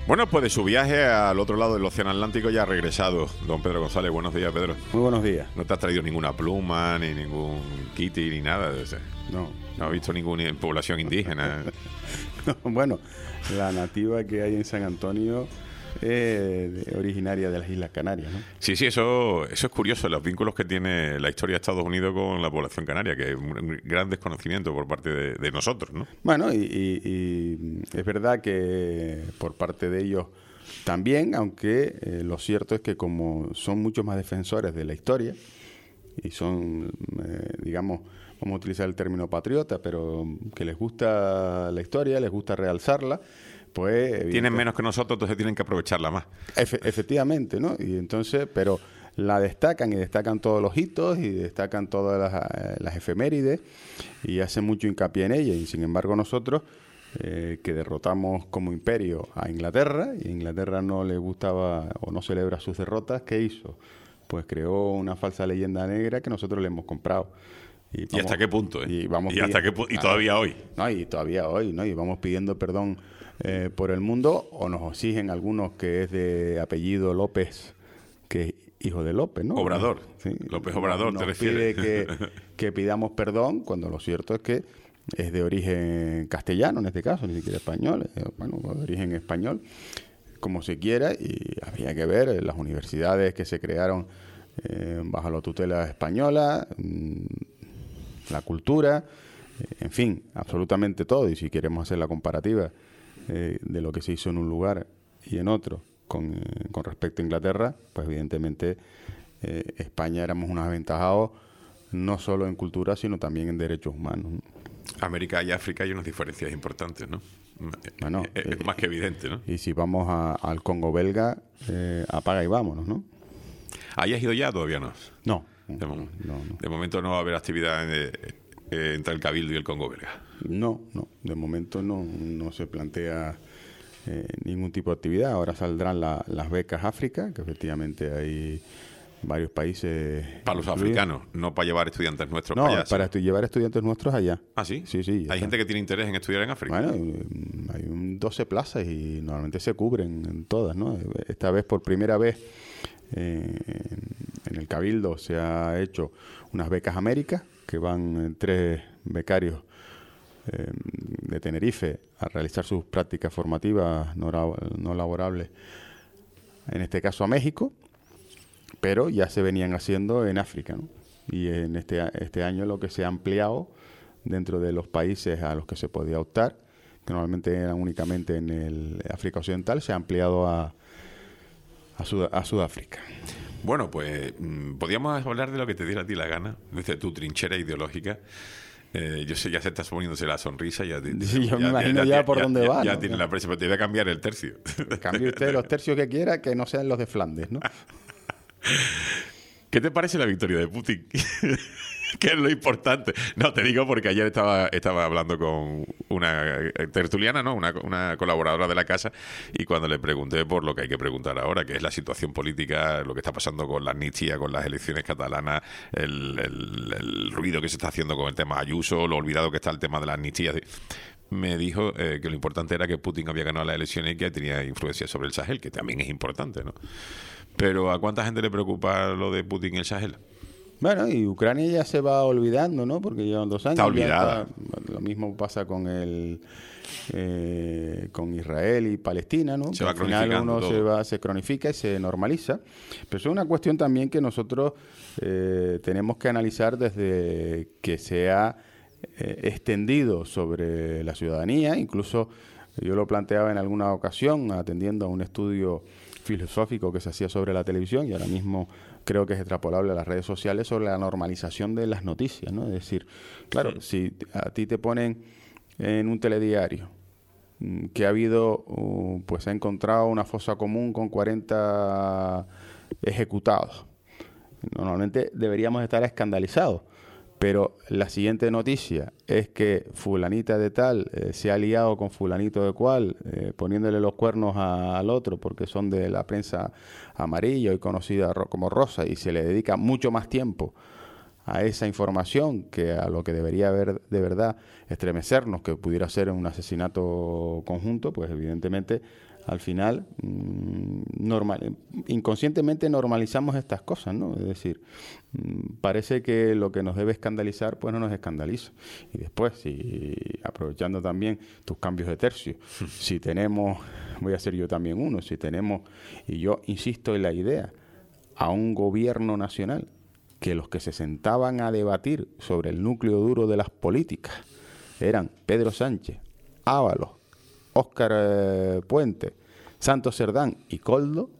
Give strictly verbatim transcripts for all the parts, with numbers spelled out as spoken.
Bueno, pues de su viaje al otro lado del Océano Atlántico ya ha regresado don Pedro González. Buenos días, Pedro. Muy buenos días. No te has traído ninguna pluma, ni ningún kitty, ni nada de eso. No. No has visto ninguna población indígena. Bueno, la nativa que hay en San Antonio es originaria de las Islas Canarias, ¿no? Sí, sí, eso, eso es curioso, los vínculos que tiene la historia de Estados Unidos con la población canaria, que es un gran desconocimiento por parte de, de nosotros, ¿no? Bueno, y, y, y es verdad que por parte de ellos también, aunque eh, lo cierto es que como son mucho más defensores de la historia y son, eh, digamos, vamos a utilizar el término patriota, pero que les gusta la historia, les gusta realzarla, pues tienen menos que nosotros, entonces tienen que aprovecharla más. Efe, efectivamente, ¿no? Y entonces, pero la destacan y destacan todos los hitos y destacan todas las, las efemérides y hacen mucho hincapié en ella. Y sin embargo nosotros, eh, que derrotamos como imperio a Inglaterra, y a Inglaterra no le gustaba o no celebra sus derrotas, ¿qué hizo? Pues creó una falsa leyenda negra que nosotros le hemos comprado. Y, vamos, ¿Y hasta qué punto? Eh? Y, vamos ¿Y, hasta qué pu y todavía hoy. No, y todavía hoy, ¿no? Y vamos pidiendo perdón eh, por el mundo, o nos exigen algunos que es de apellido López, que es hijo de López, ¿no? Obrador. Sí. López Obrador, nos te refieres. Pide que, que pidamos perdón, cuando lo cierto es que es de origen castellano, en este caso, ni siquiera español. Eh, bueno, de origen español, como se quiera, y habría que ver eh, las universidades que se crearon eh, bajo la tutela española, mmm, la cultura, eh, en fin, absolutamente todo. Y si queremos hacer la comparativa eh, de lo que se hizo en un lugar y en otro con, eh, con respecto a Inglaterra, pues evidentemente eh, España éramos unos aventajados no solo en cultura, sino también en derechos humanos. América y África hay unas diferencias importantes, ¿no? Bueno, es, es eh, más que evidente, ¿no? Y si vamos a, al Congo belga, eh, apaga y vámonos, ¿no? ¿Ahí has ido ya? Todavía no. No. De, mo no, no. de momento no va a haber actividad en, eh, entre el Cabildo y el Congo belga. No, no. De momento no, no se plantea eh, ningún tipo de actividad. Ahora saldrán la, las becas África, que efectivamente hay varios países. Para los incluidos. africanos, no para llevar estudiantes nuestros no, para allá. para estu llevar estudiantes nuestros allá. ¿Ah, sí? Sí, sí. Hay está. gente que tiene interés en estudiar en África. Bueno, hay un doce plazas y normalmente se cubren en todas, ¿no? Esta vez, por primera vez, eh, en el Cabildo se ha hecho unas becas América, que van eh, tres becarios eh, de Tenerife a realizar sus prácticas formativas no, no laborables, en este caso a México, pero ya se venían haciendo en África, ¿no? Y en este, este año lo que se ha ampliado dentro de los países a los que se podía optar, que normalmente eran únicamente en el África Occidental, se ha ampliado a, a, Sud a Sudáfrica. Bueno, pues mmm, podríamos hablar de lo que te diera a ti la gana, desde tu trinchera ideológica. Eh, yo sé, ya se está poniéndose la sonrisa. Ya, sí, yo ya, me imagino ya, ya, ya por ya, dónde ya, va. Ya ¿no? tiene la presa, pero te voy a cambiar el tercio. Cambie usted los tercios que quiera, que no sean los de Flandes, ¿no? ¿Qué te parece la victoria de Putin? ¿Qué es lo importante? No, te digo porque ayer estaba, estaba hablando con una tertuliana, ¿no? Una, una colaboradora de la casa, y cuando le pregunté por lo que hay que preguntar ahora, que es la situación política, lo que está pasando con la amnistía, con las elecciones catalanas, el, el, el ruido que se está haciendo con el tema Ayuso, lo olvidado que está el tema de la amnistía, me dijo eh, que lo importante era que Putin había ganado las elecciones y que tenía influencia sobre el Sahel, que también es importante, ¿no? Pero ¿a cuánta gente le preocupa lo de Putin y el Sahel? Bueno, y Ucrania ya se va olvidando, ¿no? Porque llevan dos años. Está olvidada. Está, lo mismo pasa con el eh, con Israel y Palestina, ¿no? Se va al final uno todo. se va, se cronifica y se normaliza. Pero es una cuestión también que nosotros eh, tenemos que analizar desde que se ha eh, extendido sobre la ciudadanía. Incluso yo lo planteaba en alguna ocasión atendiendo a un estudio filosófico que se hacía sobre la televisión, y ahora mismo creo que es extrapolable a las redes sociales, sobre la normalización de las noticias, ¿no? Es decir, claro, sí. si a ti te ponen en un telediario que ha habido, uh, pues ha encontrado una fosa común con cuarenta ejecutados, normalmente deberíamos estar escandalizados, pero la siguiente noticia es que fulanita de tal eh, se ha liado con fulanito de cual, eh, poniéndole los cuernos a, al otro porque son de la prensa amarilla y conocida ro como rosa, y se le dedica mucho más tiempo a esa información que a lo que debería haber de verdad estremecernos, que pudiera ser un asesinato conjunto, pues evidentemente al final, mmm, normal, inconscientemente normalizamos estas cosas, ¿no? Es decir, mmm, parece que lo que nos debe escandalizar, pues no nos escandaliza. Y después, si aprovechando también tus cambios de tercio, si tenemos, voy a ser yo también uno, si tenemos, y yo insisto en la idea, a un gobierno nacional, que los que se sentaban a debatir sobre el núcleo duro de las políticas eran Pedro Sánchez, Ábalos, Óscar eh, Puente, Santos Cerdán y Koldo,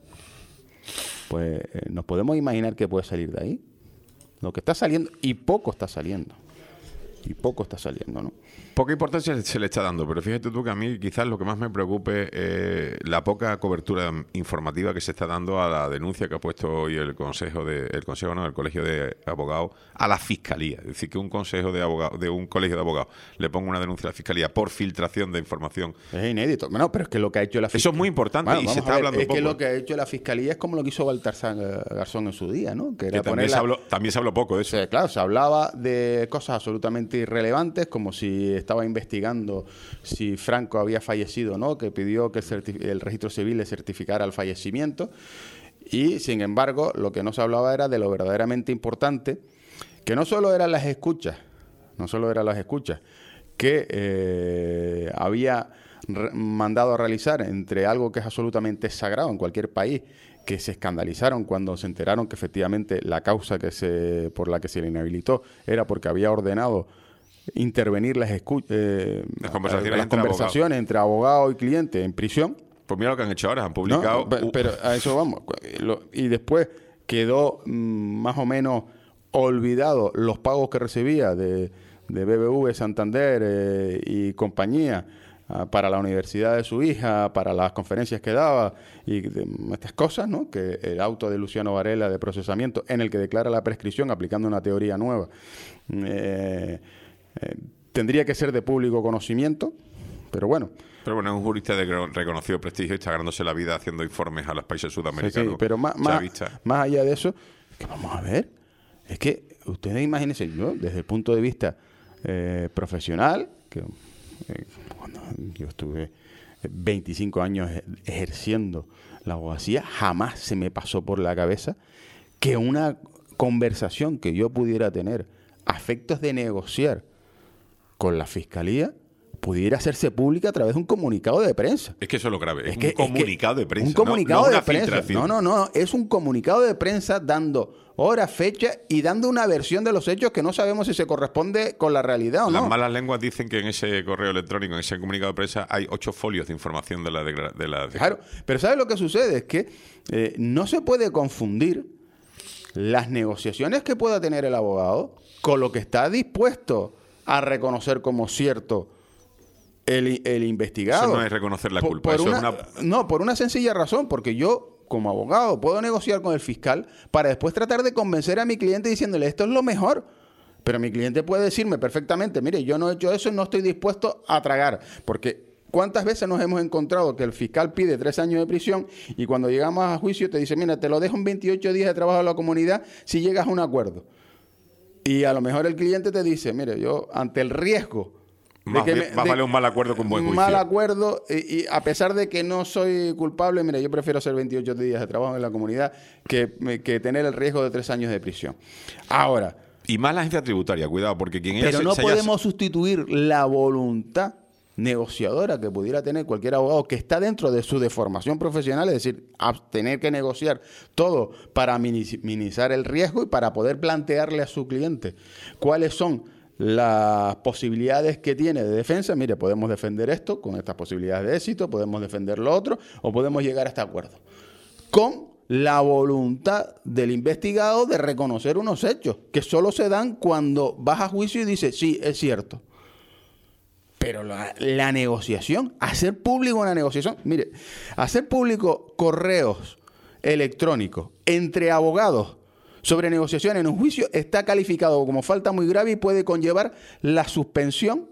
pues eh, nos podemos imaginar qué puede salir de ahí. Lo que está saliendo, y poco está saliendo, y poco está saliendo, ¿no? Poca importancia se le está dando, pero fíjate tú que a mí quizás lo que más me preocupe es la poca cobertura informativa que se está dando a la denuncia que ha puesto hoy el Consejo de, el Consejo no, el Colegio de Abogados a la Fiscalía. Es decir, que un Consejo de Abogados, de un Colegio de Abogados le ponga una denuncia a la Fiscalía por filtración de información. Es inédito. No, pero es que lo que ha hecho la Fiscalía... Eso es muy importante, bueno, y se está ver, hablando es poco. Es que lo que ha hecho la Fiscalía es como lo que hizo Baltasar Garzón en su día, ¿no? Que, era que también, la... se habló, también se habló poco de eso. O sea, claro, se hablaba de cosas absolutamente irrelevantes, como si estaba investigando si Franco había fallecido o no, que pidió que el, el registro civil le certificara el fallecimiento. Y, sin embargo, lo que no se hablaba era de lo verdaderamente importante, que no solo eran las escuchas, no solo eran las escuchas, que eh, había mandado a realizar entre algo que es absolutamente sagrado en cualquier país, que se escandalizaron cuando se enteraron que efectivamente la causa que se por la que se le inhabilitó era porque había ordenado intervenir las, escu eh, las conversaciones, las entre, conversaciones abogado. entre abogado y cliente en prisión. Pues mira lo que han hecho ahora, han publicado... No, pero, pero a eso vamos. Y después quedó mmm, más o menos olvidado los pagos que recibía de, de B B V, Santander eh, y compañía uh, para la universidad de su hija, para las conferencias que daba y de, estas cosas, ¿no? Que el auto de Luciano Varela de procesamiento en el que declara la prescripción aplicando una teoría nueva eh, eh, tendría que ser de público conocimiento, pero bueno. Pero bueno, es un jurista de reconocido prestigio y está ganándose la vida haciendo informes a los países sudamericanos. Sí, sí, pero más, más, más allá de eso, que vamos a ver, es que ustedes imagínense, yo desde el punto de vista eh, profesional, que eh, cuando yo estuve veinticinco años ejerciendo la abogacía, jamás se me pasó por la cabeza que una conversación que yo pudiera tener a efectos de negociar con la Fiscalía pudiera hacerse pública a través de un comunicado de prensa. Es que eso es lo grave, es, es que, un comunicado es que de prensa. Un comunicado no, no de una prensa. filtración. No, no, no, es un comunicado de prensa dando hora, fecha y dando una versión de los hechos que no sabemos si se corresponde con la realidad o Las no. Las malas lenguas dicen que en ese correo electrónico, en ese comunicado de prensa, hay ocho folios de información de la... De la, de la de... Claro, pero ¿sabes lo que sucede? Es que eh, no se puede confundir las negociaciones que pueda tener el abogado con lo que está dispuesto a reconocer como cierto el, el investigado. Eso no es reconocer la culpa. Por, por eso una, es una... No, por una sencilla razón, porque yo, como abogado, puedo negociar con el fiscal para después tratar de convencer a mi cliente diciéndole esto es lo mejor. Pero mi cliente puede decirme perfectamente, mire, yo no he hecho eso y no estoy dispuesto a tragar. Porque ¿cuántas veces nos hemos encontrado que el fiscal pide tres años de prisión y cuando llegamos a juicio te dice, mira, te lo dejo en veintiocho días de trabajo en la comunidad si llegas a un acuerdo? Y a lo mejor el cliente te dice, mire, yo ante el riesgo... Más, de que me, más de, vale un mal acuerdo que un buen juicio. Mal acuerdo, y, y a pesar de que no soy culpable, mire, yo prefiero hacer veintiocho días de trabajo en la comunidad que, que tener el riesgo de tres años de prisión. Ahora... Y más la agencia tributaria, cuidado, porque quien Pero ella no se, podemos se haya... sustituir la voluntad negociadora que pudiera tener cualquier abogado que está dentro de su deformación profesional, es decir, tener que negociar todo para minimizar el riesgo y para poder plantearle a su cliente cuáles son las posibilidades que tiene de defensa. Mire, podemos defender esto con estas posibilidades de éxito, podemos defender lo otro o podemos llegar a este acuerdo. Con la voluntad del investigado de reconocer unos hechos que solo se dan cuando vas a juicio y dices, sí, es cierto. Pero la, la negociación, hacer público una negociación, mire, hacer público correos electrónicos entre abogados sobre negociación en un juicio está calificado como falta muy grave y puede conllevar la suspensión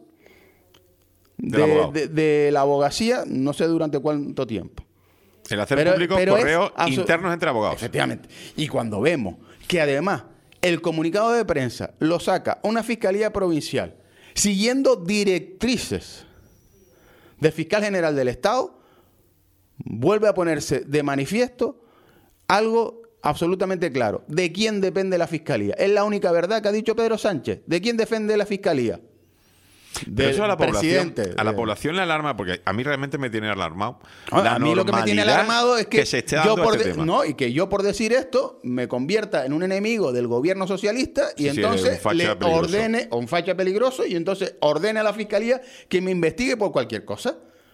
de, de, de la abogacía, no sé durante cuánto tiempo. El hacer pero, público pero correos internos entre abogados. Efectivamente. Y cuando vemos que además el comunicado de prensa lo saca una fiscalía provincial siguiendo directrices del fiscal general del Estado, vuelve a ponerse de manifiesto algo absolutamente claro. ¿De quién depende la Fiscalía? Es la única verdad que ha dicho Pedro Sánchez. ¿De quién depende la Fiscalía? Pero eso a la población, presidente. a la población le alarma, porque a mí realmente me tiene alarmado. No, a mí lo que me tiene alarmado es que, que se esté dando yo por este de, tema. no, y que yo por decir esto me convierta en un enemigo del gobierno socialista y Sí, sí, entonces un le facha peligroso. ordene, o un facha peligroso, y entonces ordene a la Fiscalía que me investigue por cualquier cosa.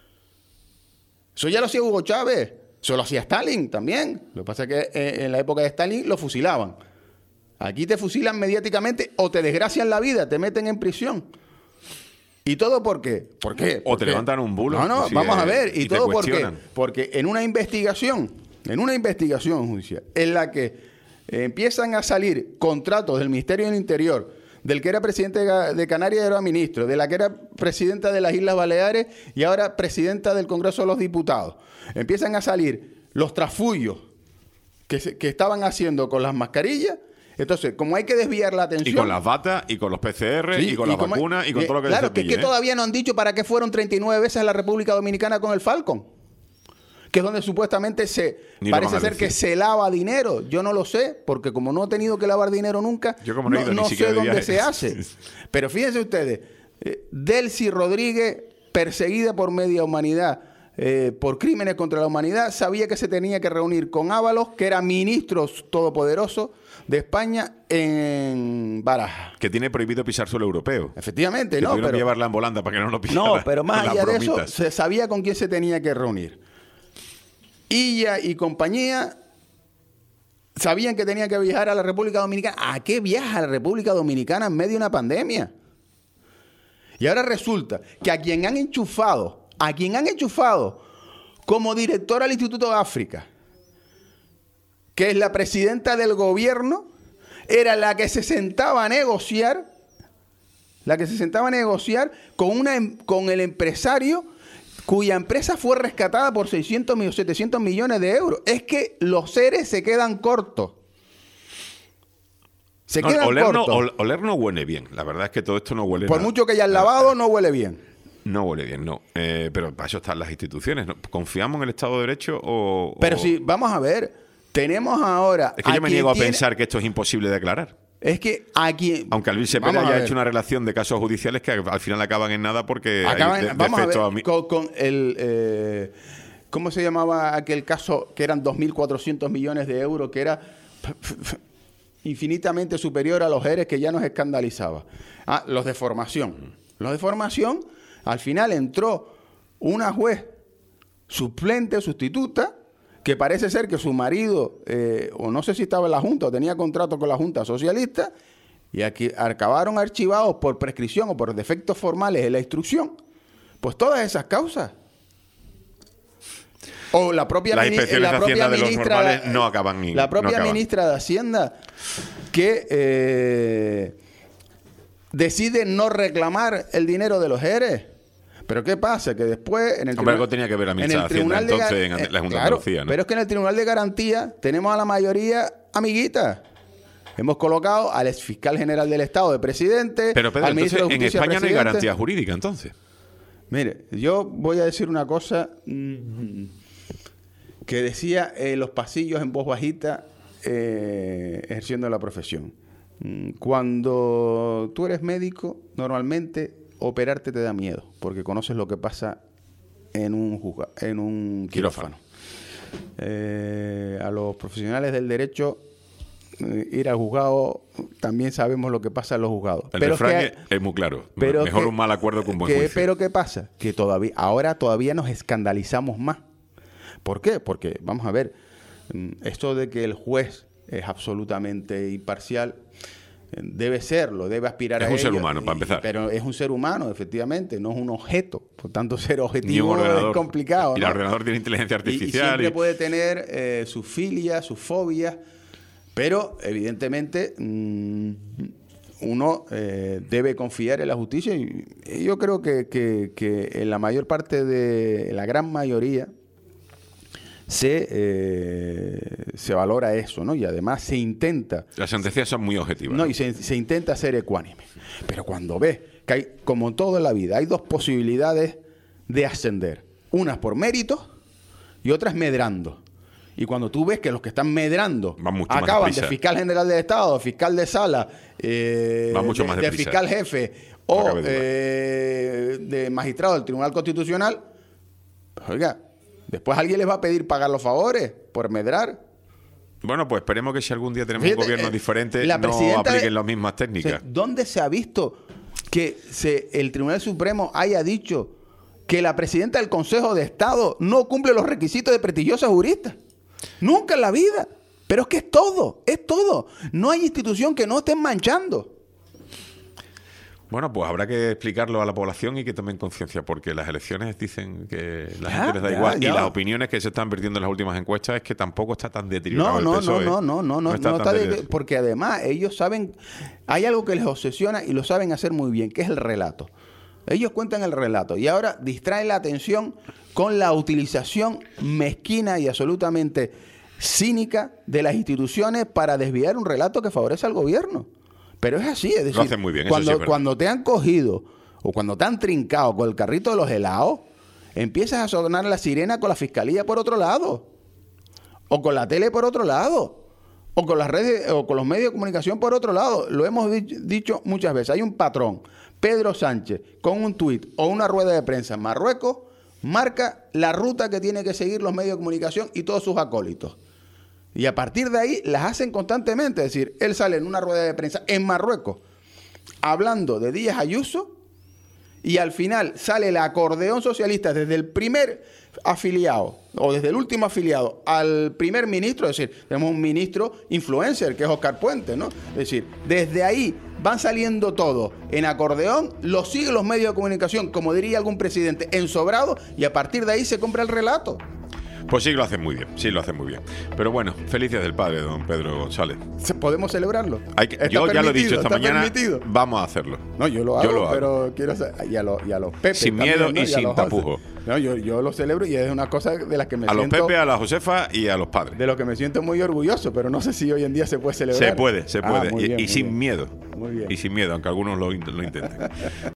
Eso ya lo hacía Hugo Chávez, eso lo hacía Stalin también. Lo que pasa es que eh, en la época de Stalin lo fusilaban. Aquí te fusilan mediáticamente o te desgracian la vida, te meten en prisión. ¿Y todo por qué? ¿Por qué? O ¿Por te qué? levantan un bulo. No, no, si vamos es, a ver. ¿Y, y te todo por qué? cuestionan. Porque en una investigación, en una investigación judicial, en la que eh, empiezan a salir contratos del Ministerio del Interior, del que era presidente de, de Canarias y era ministro, de la que era presidenta de las Islas Baleares y ahora presidenta del Congreso de los Diputados, empiezan a salir los trafullos que, se, que estaban haciendo con las mascarillas. Entonces, como hay que desviar la atención... Y con las batas, y con los P C R, Sí, y con y las como- vacunas, y con eh, todo lo que Claro, se que, pille, que ¿eh? todavía no han dicho para qué fueron treinta y nueve veces a la República Dominicana con el Falcon. Que es donde supuestamente se... Ni lo parece van a ser decir. que se lava dinero. Yo no lo sé, porque como no he tenido que lavar dinero nunca, Yo como no he ido ni no siquiera sé de dónde viaje. se hace. Pero fíjense ustedes, eh, Delcy Rodríguez, perseguida por media humanidad, eh, por crímenes contra la humanidad, sabía que se tenía que reunir con Ábalos, que era ministro todopoderoso de España, en Baraja. Que tiene prohibido pisar suelo europeo. Efectivamente, Que ¿no? tuvieron Pero, que llevarla en volanda para que no lo pisara. no, pero más con las allá de eso, bromitas. se sabía con quién se tenía que reunir. Illa y compañía sabían que tenía que viajar a la República Dominicana. ¿A qué viaja a la República Dominicana en medio de una pandemia? Y ahora resulta que a quien han enchufado, a quien han enchufado como directora del Instituto de África, que es la presidenta del gobierno, era la que se sentaba a negociar, la que se sentaba a negociar con, una, em- con el empresario cuya empresa fue rescatada por seiscientos o setecientos millones de euros. Es que los seres se quedan cortos. Se No, quedan oler, no, cortos. ol- oler no huele bien. La verdad es que todo esto no huele Por nada. mucho que hayan lavado, no huele bien. No huele bien, no. Eh, pero para eso están las instituciones. ¿no? ¿Confiamos en el Estado de Derecho o...? Pero o- sí, vamos a ver, tenemos ahora... Es que yo me quien niego a tiene- pensar que esto es imposible de aclarar. Es que aquí... Aunque Luis Cepeda haya hecho una relación de casos judiciales que al final acaban en nada porque Acaban- hay de- vamos a ver, defectos a mí- con, con el... eh, ¿cómo se llamaba aquel caso que eran dos mil cuatrocientos millones de euros, que era infinitamente superior a los E R E S, que ya nos escandalizaba? Ah, los de formación. Los de formación, al final entró una juez suplente, sustituta, que parece ser que su marido, eh, o no sé si estaba en la Junta, o tenía contrato con la Junta Socialista, y aquí acabaron archivados por prescripción o por defectos formales en la instrucción. Pues todas esas causas. O la propia, Las mini- inspecciones la de propia Hacienda de los ministra, normales no acaban ni- La no propia acaban. ministra de Hacienda que eh, decide no reclamar el dinero de los E R E S. Pero ¿qué pasa? Que después en el Hombre, algo tenía que ver la ministra de Hacienda Tribunal de entonces Gar- en ante- la Junta de claro, Andalucía, ¿no? Pero es que en el Tribunal de Garantía tenemos a la mayoría amiguitas. Hemos colocado al exfiscal general del Estado de presidente, Pero Pedro, al ministro entonces de en Justicia España no hay presidente. garantía jurídica entonces. Mire, yo voy a decir una cosa mm, que decía en los pasillos en voz bajita, eh, ejerciendo la profesión. Mm, Cuando tú eres médico, normalmente operarte te da miedo, porque conoces lo que pasa en un, juzga- en un quirófano. Eh, a los profesionales del derecho, eh, ir al juzgado, también sabemos lo que pasa en los juzgados. El Pero refrán que hay- es, es muy claro. pero Mejor que- un mal acuerdo que un buen que- juicio. Pero ¿qué pasa? Que todavía, ahora todavía nos escandalizamos más. ¿Por qué? Porque, vamos a ver, mm, esto de que el juez es absolutamente imparcial, eh, debe serlo, debe aspirar Es a un ser ello, humano, para y- empezar. Pero es un ser humano, efectivamente, no es un objeto. Por tanto, ser Ni un objetivo ordenador. es complicado. Y el ¿no? ordenador tiene inteligencia Y- Y, artificial. siempre y- puede tener eh, sus filias, sus fobias, pero evidentemente mm, uno eh, debe confiar en la justicia y, y yo creo que, que- que en la mayor parte de, en la gran mayoría, se, eh, se valora eso, ¿no? Y además se intenta Las sentencias son muy objetivas. no, y se, se intenta ser ecuánime. Pero cuando ves que hay, como todo en la vida, hay dos posibilidades de ascender. Unas por mérito y otra es medrando. Y cuando tú ves que los que están medrando acaban de fiscal general del Estado, fiscal de sala, eh, mucho de, más de fiscal jefe o no eh, de magistrado del Tribunal Constitucional, pues, oiga, después alguien les va a pedir pagar los favores por medrar. Bueno, pues esperemos que si algún día tenemos Fíjate, un gobierno eh, diferente la no presidenta apliquen de- las mismas técnicas. O sea, ¿dónde se ha visto que se, el Tribunal Supremo haya dicho que la presidenta del Consejo de Estado no cumple los requisitos de prestigiosa jurista? Nunca en la vida. Pero es que es todo, es todo. No hay institución que no estén manchando. Bueno, pues habrá que explicarlo a la población y que tomen conciencia, porque las elecciones dicen que la Ya, gente les da ya, igual ya. y las opiniones que se están vertiendo en las últimas encuestas es que tampoco está tan deteriorado No, el no, P S O E. no, no, no, no, no, está no tan está de- deteriorado. porque además ellos saben, hay algo que les obsesiona y lo saben hacer muy bien, que es el relato. Ellos cuentan el relato y ahora distraen la atención con la utilización mezquina y absolutamente cínica de las instituciones para desviar un relato que favorece al gobierno. Pero es así, es decir, hacen muy bien, eso cuando, sí es verdad. cuando te han cogido o cuando te han trincado con el carrito de los helados, empiezas a sonar la sirena con la fiscalía por otro lado, o con la tele por otro lado, o con las redes o con los medios de comunicación por otro lado. Lo hemos di- dicho muchas veces. Hay un patrón, Pedro Sánchez, con un tuit o una rueda de prensa en Marruecos, marca la ruta que tiene que seguir los medios de comunicación y todos sus acólitos. Y a partir de ahí las hacen constantemente. Es decir, él sale en una rueda de prensa en Marruecos hablando de Díaz Ayuso y al final sale el acordeón socialista desde el primer afiliado o desde el último afiliado al primer ministro. Es decir, tenemos un ministro influencer que es Óscar Puente, ¿no? Es decir, desde ahí van saliendo todos en acordeón, lo siguen los medios de comunicación, como diría algún presidente, ensobrado, y a partir de ahí se compra el relato. Pues sí, lo hacen muy bien, sí, lo hacen muy bien. Pero bueno, felices del padre, don Pedro González. ¿Podemos celebrarlo? Hay que- Está yo ya lo he permitido, dicho esta está mañana, permitido. vamos a hacerlo. No, yo lo hago, Yo lo hago. pero quiero hacer, y a los, y a los Pepes Sin también, miedo ¿no? y a sin los tapujos. No, yo, yo lo celebro y es una cosa de las que me A los siento Pepe, a la Josefa y a los padres. de lo que me siento muy orgulloso, pero no sé si hoy en día se puede celebrar. Se puede, se Ah, puede. muy y bien, y muy sin bien. miedo. Muy bien. Y sin miedo, aunque algunos lo, int- lo intenten.